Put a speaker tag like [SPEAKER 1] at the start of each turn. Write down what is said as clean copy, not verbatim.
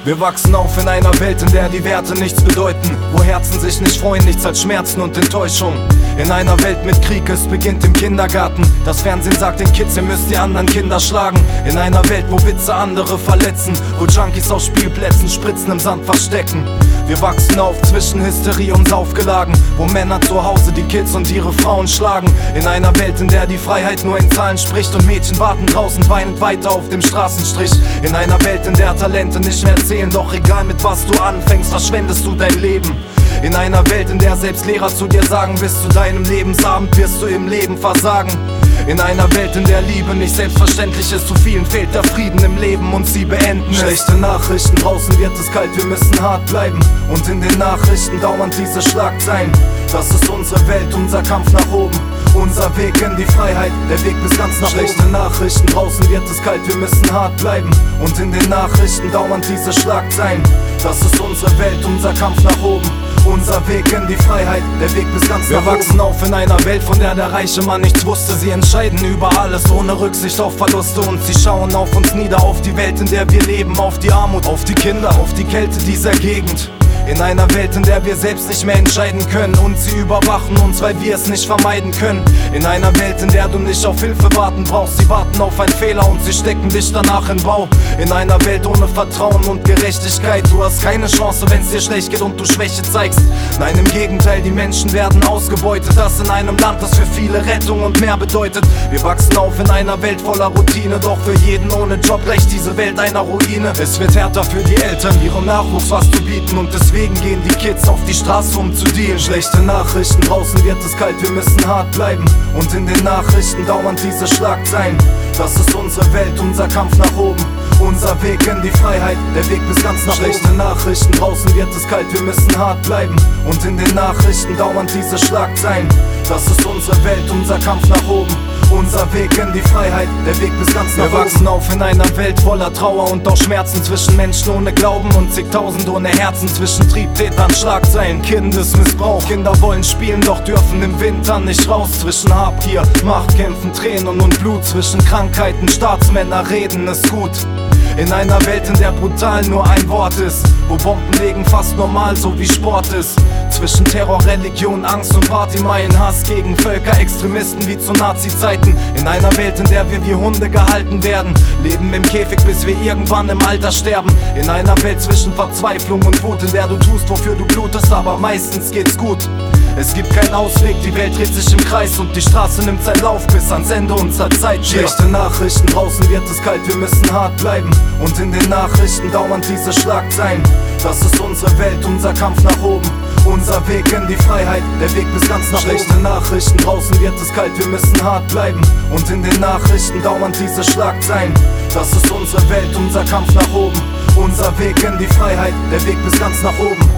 [SPEAKER 1] Wir wachsen auf in einer Welt, in der die Werte nichts bedeuten, wo Herzen sich nicht freuen, nichts als Schmerzen und Enttäuschung. In einer Welt mit Krieg, es beginnt im Kindergarten. Das Fernsehen sagt den Kids, ihr müsst die anderen Kinder schlagen. In einer Welt, wo Witze andere verletzen, wo Junkies auf Spielplätzen Spritzen im Sand verstecken. Wir wachsen auf zwischen Hysterie und Saufgelagen, wo Männer zu Hause die Kids und ihre Frauen schlagen. In einer Welt, in der die Freiheit nur in Zahlen spricht und Mädchen warten draußen weinend weiter auf dem Straßenstrich. In einer Welt, in der Talente nicht mehr zählen, doch egal mit was du anfängst, verschwendest du dein Leben. In einer Welt, in der selbst Lehrer zu dir sagen, bis zu deinem Lebensabend wirst du im Leben versagen. In einer Welt, in der Liebe nicht selbstverständlich ist, zu vielen fehlt der Frieden im Leben und sie beenden es. Schlechte Nachrichten, draußen wird es kalt, wir müssen hart bleiben. Und in den Nachrichten dauernd diese Schlagzeilen. Das ist unsere Welt, unser Kampf nach oben, unser Weg in die Freiheit, der Weg bis ganz nach oben. Schlechte Nachrichten, draußen wird es kalt, wir müssen hart bleiben. Und in den Nachrichten dauernd diese Schlagzeilen. Das ist unsere Welt, unser Kampf nach oben, unser Weg in die Freiheit, der Weg bis ganz nach oben. Wir wachsen auf in einer Welt, von der der reiche Mann nichts wusste. Sie entscheiden über alles, ohne Rücksicht auf Verluste. Und sie schauen auf uns nieder, auf die Welt, in der wir leben, auf die Armut, auf die Kinder, auf die Kälte dieser Gegend. In einer Welt, in der wir selbst nicht mehr entscheiden können und sie überwachen uns, weil wir es nicht vermeiden können. In einer Welt, in der du nicht auf Hilfe warten brauchst, sie warten auf einen Fehler und sie stecken dich danach in Bau. In einer Welt ohne Vertrauen und Gerechtigkeit, du hast keine Chance, wenn es dir schlecht geht und du Schwäche zeigst. Nein, im Gegenteil, die Menschen werden ausgebeutet, das in einem Land, das für viele Rettung und mehr bedeutet. Wir wachsen auf in einer Welt voller Routine, doch für jeden ohne Job gleicht diese Welt einer Ruine. Es wird härter für die Eltern, ihrem Nachwuchs was zu bieten, und deswegen gehen die Kids auf die Straße, um zu dealen. Schlechte Nachrichten, draußen wird es kalt, wir müssen hart bleiben. Und in den Nachrichten dauernd diese Schlagzeilen. Das ist unsere Welt, unser Kampf nach oben, unser Weg in die Freiheit, der Weg bis ganz nach oben. Schlechte Nachrichten, draußen wird es kalt, wir müssen hart bleiben. Und in den Nachrichten dauernd diese Schlagzeilen. Das ist unsere Welt, unser Kampf nach oben, unser Weg in die Freiheit, der Weg bis ganz nach oben. Wir wachsen auf in einer Welt voller Trauer und auch Schmerzen, zwischen Menschen ohne Glauben und zigtausend ohne Herzen, zwischen Triebtätern, Schlagzeilen, Kindesmissbrauch. Kinder wollen spielen, doch dürfen im Winter nicht raus. Zwischen Habgier, Machtkämpfen, Tränen und Blut, zwischen Krankheiten, Staatsmänner reden es gut. In einer Welt, in der brutal nur ein Wort ist, wo Bombenlegen fast normal, so wie Sport ist. Zwischen Terror, Religion, Angst und Partymeilen, Hass gegen Völker, Extremisten wie zu Nazi-Zeiten. In einer Welt, in der wir wie Hunde gehalten werden, leben im Käfig, bis wir irgendwann im Alter sterben. In einer Welt zwischen Verzweiflung und Wut, in der du tust, wofür du blutest, aber meistens geht's gut. Es gibt keinen Ausweg, die Welt dreht sich im Kreis und die Straße nimmt seinen Lauf bis ans Ende unserer Zeit. Schlechte Nachrichten, draußen wird es kalt, wir müssen hart bleiben. Und in den Nachrichten dauernd diese Schlagzeilen. Das ist unsere Welt, unser Kampf nach oben, unser Weg in die Freiheit, der Weg bis ganz nach oben. Schlechte Nachrichten, draußen wird es kalt, wir müssen hart bleiben. Und in den Nachrichten dauernd diese Schlagzeilen. Das ist unsere Welt, unser Kampf nach oben, unser Weg in die Freiheit, der Weg bis ganz nach oben.